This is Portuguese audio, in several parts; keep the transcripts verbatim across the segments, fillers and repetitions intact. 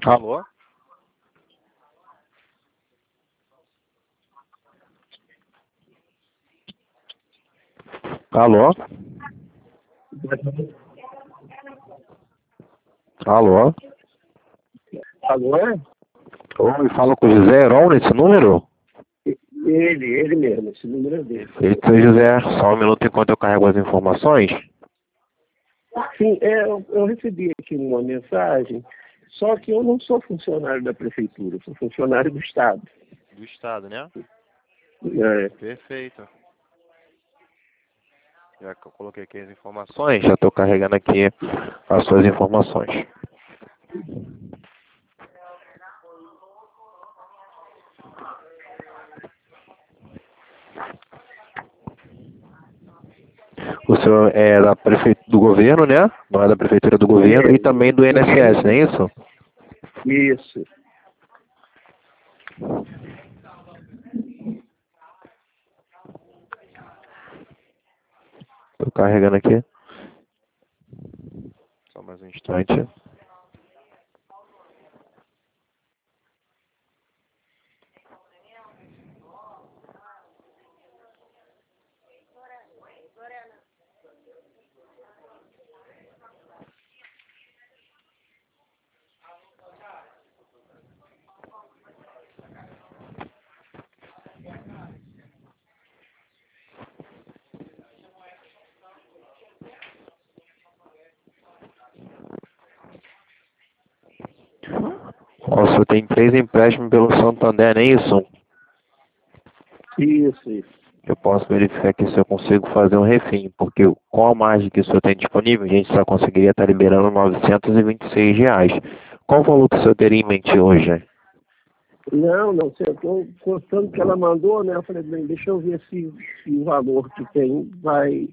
Alô? Alô? Alô? Alô? Oi, fala com o José Heron nesse número? Ele, ele mesmo, esse número é dele. Perfeito, seu José. Só um minuto enquanto eu carrego as informações. Sim, é, eu, eu recebi aqui uma mensagem, só que eu não sou funcionário da prefeitura, eu sou funcionário do Estado. Do Estado, né? É, Perfeito. Já que eu coloquei aqui as informações, já estou carregando aqui as suas informações. O senhor é da prefeitura do governo, né? Não é da prefeitura do governo e também do I N S S, não é isso? isso. Estou carregando aqui. Só mais um instante. Ó, o senhor tem três empréstimos pelo Santander, não é isso? Isso, isso. Eu posso verificar aqui se eu consigo fazer um refim, porque com a margem que o senhor tem disponível, a gente só conseguiria estar liberando novecentos e vinte e seis reais. Qual o valor que o senhor teria em mente hoje? Não, não sei, eu estou constando que ela mandou, né? Eu falei, bem, deixa eu ver se, se o valor que tem vai,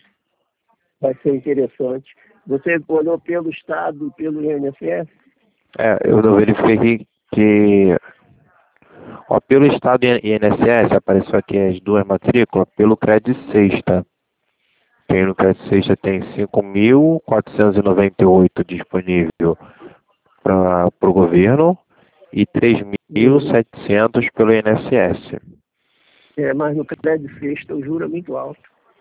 vai ser interessante. Você olhou pelo Estado e pelo I N S S? É, eu não verifiquei aqui que, ó, pelo estado I N S S, apareceu aqui as duas matrículas, pelo Crédito Sexta. Tem no Crédito Sexta tem cinco mil quatrocentos e noventa e oito disponível para o governo e três mil e setecentos pelo I N S S. É, mas no crédito sexta o juro é muito alto.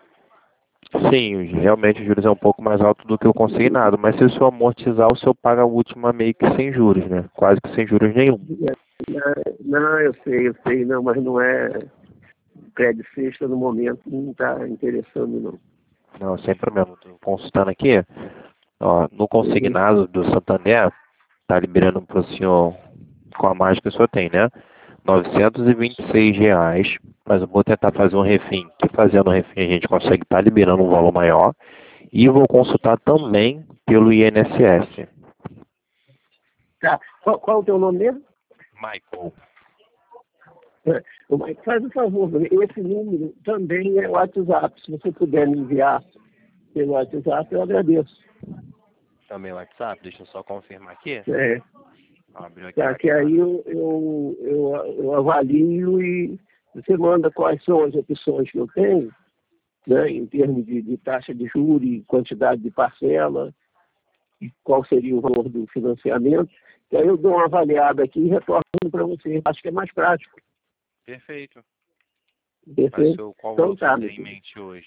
Sim, realmente os juros é um pouco mais alto do que o consignado, mas se o senhor amortizar, o senhor paga a última meio que sem juros, né? Quase que sem juros nenhum. Não, eu sei, eu sei, não, mas não é. Crédito sexta no momento não está interessando, não. Não, sem problema. Estou consultando aqui, ó, no Uhum. consignado do Santander, tá liberando para o senhor, com a margem que o senhor tem, né? novecentos e vinte e seis reais, mas eu vou tentar fazer um refim, que fazendo um refim a gente consegue estar liberando um valor maior, e vou consultar também pelo I N S S. Tá. Qual, qual o teu nome mesmo? Michael. É, o Mike, faz o favor, esse número também é o WhatsApp. Se você puder me enviar pelo WhatsApp, eu agradeço. Também o WhatsApp, deixa eu só confirmar aqui. É, Abriu aqui o tá, que WhatsApp. aí eu, eu, eu, eu avalio e você manda quais são as opções que eu tenho, né, em termos de, de taxa de juros, e quantidade de parcela, e qual seria o valor do financiamento. Que aí eu dou uma avaliada aqui e retorno para você. Acho que é mais prático. Perfeito. Mas Perfeito? seu, qual Então valor que tá, você meu tem em filho. mente hoje?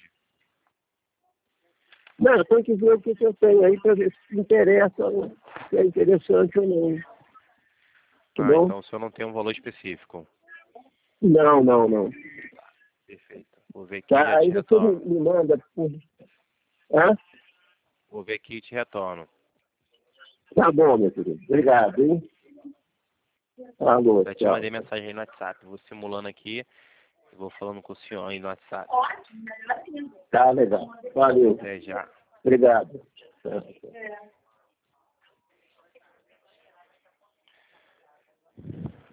Não, eu tenho que ver o que, que eu tenho aí para ver se interessa, ou se é interessante ou não. Tá Ah, bom? então o senhor não tem um valor específico. Não, não, não. Perfeito. Vou ver aqui e Tá, já te aí você me, retorno. me manda por. Hã? Vou ver aqui e te retorno. Tá bom, meu querido. Obrigado, hein? Alô, Já te tchau. mandei mensagem aí no WhatsApp. Vou simulando aqui e vou falando com o senhor aí no WhatsApp. Tá legal. Valeu. Até já. Obrigado. Tchau, tchau.